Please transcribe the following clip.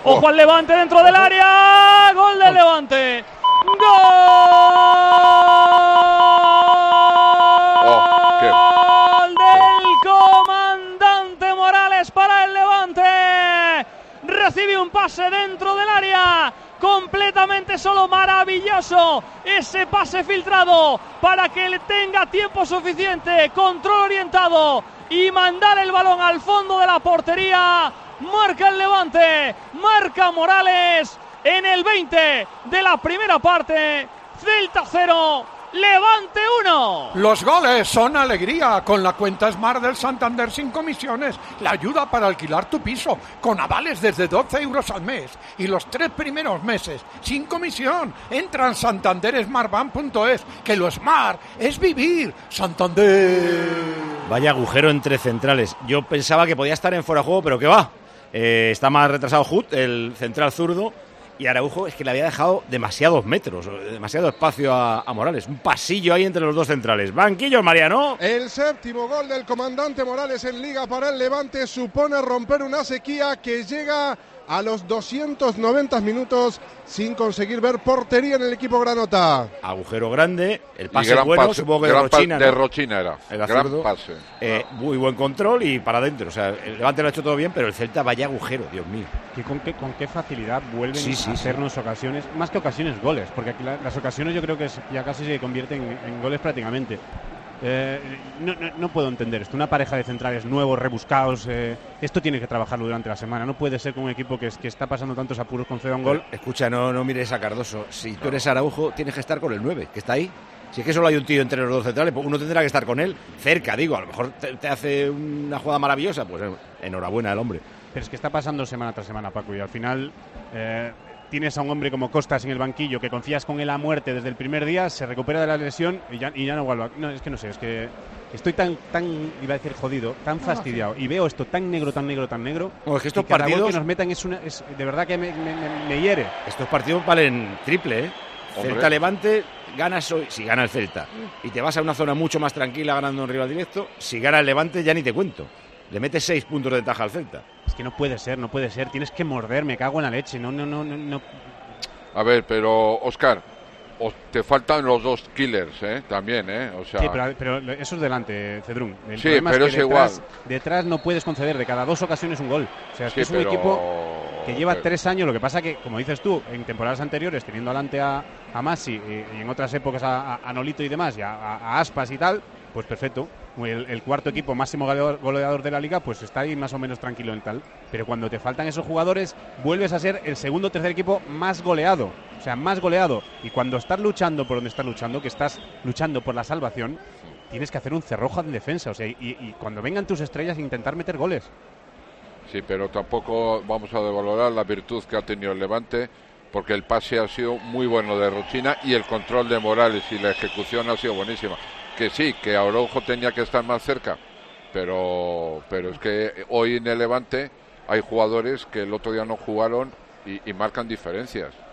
Ojo al Levante dentro del área. Gol del Levante. ¡Gol del comandante Morales para el Levante! Recibe un pase dentro del área, completamente solo, maravilloso ese pase filtrado para que le tenga tiempo suficiente, control orientado y mandar el balón al fondo de la portería. Marca el Levante, marca Morales en el 20 de la primera parte. Celta 0, Levante 1. Los goles son alegría con la cuenta Smart del Santander sin comisiones. La ayuda para alquilar tu piso con avales desde 12 euros al mes. Y los 3 primeros meses sin comisión. Entra en santandersmartbank.es, que lo Smart es vivir. Santander. Vaya agujero entre centrales. Yo pensaba que podía estar en fuera de juego, pero que va. Está más retrasado Hut, el central zurdo. Y Araujo es que le había dejado demasiados metros, demasiado espacio a Morales. Un pasillo ahí entre los dos centrales. Banquillo, Mariano. El séptimo gol del comandante Morales en Liga para el Levante supone romper una sequía que llega a los 290 minutos sin conseguir ver portería en el equipo granota. Agujero grande, el pase bueno, pase, supongo que de Rochina. De Rochina era, gran zurdo, pase. Muy buen control y para adentro. O sea, el Levante lo ha hecho todo bien, pero el Celta vaya agujero, Dios mío. ¿Con qué facilidad vuelven a hacernos ocasiones, más que ocasiones, goles? Porque aquí las ocasiones yo creo que ya casi se convierten en goles prácticamente. No puedo entender esto. Una pareja de centrales nuevos, rebuscados, esto tiene que trabajarlo durante la semana. No puede ser con un equipo que está pasando tantos apuros conceda un gol. Escucha, no mires a Cardoso. Si tú eres Araujo, tienes que estar con el 9, que está ahí. Si es que solo hay un tío entre los dos centrales, pues uno tendrá que estar con él cerca, digo. A lo mejor te hace una jugada maravillosa, pues enhorabuena al hombre. Pero es que está pasando semana tras semana, Paco, y al final tienes a un hombre como Costas en el banquillo, que confías con él a muerte desde el primer día, se recupera de la lesión y ya no vuelve. No, es que no sé, es que estoy tan iba a decir jodido, tan fastidiado, y veo esto tan negro. No, es que estos y cada partidos gol que nos metan es de verdad que me hiere. Estos partidos valen triple, ¿eh? Celta Levante, ganas hoy, si gana el Celta, y te vas a una zona mucho más tranquila ganando un rival directo. Si gana el Levante ya ni te cuento. Le metes 6 puntos de ventaja al Celta. Es que no puede ser. Tienes que morder, me cago en la leche. No. A ver, pero Óscar, te faltan los dos killers, también, o sea. Sí, pero eso es delante, Cedrún. El sí, pero es igual. Detrás no puedes conceder de cada 2 ocasiones un gol. O sea, es que es un equipo que lleva 3 años. Lo que pasa que, como dices tú, en temporadas anteriores, teniendo delante a Massi y en otras épocas a Nolito y demás, y a Aspas y tal, pues perfecto. El cuarto equipo máximo goleador de la liga, pues está ahí más o menos tranquilo en tal. Pero cuando te faltan esos jugadores, vuelves a ser el segundo o tercer equipo más goleado. O sea, más goleado. Y cuando estás luchando por donde estás luchando, que estás luchando por la salvación, tienes que hacer un cerrojo en defensa. O sea, y cuando vengan tus estrellas, intentar meter goles. Sí, pero tampoco vamos a devalorar la virtud que ha tenido el Levante, porque el pase ha sido muy bueno de Rochina y el control de Morales y la ejecución ha sido buenísima. Que sí, que Araujo tenía que estar más cerca, pero es que hoy en el Levante hay jugadores que el otro día no jugaron y marcan diferencias.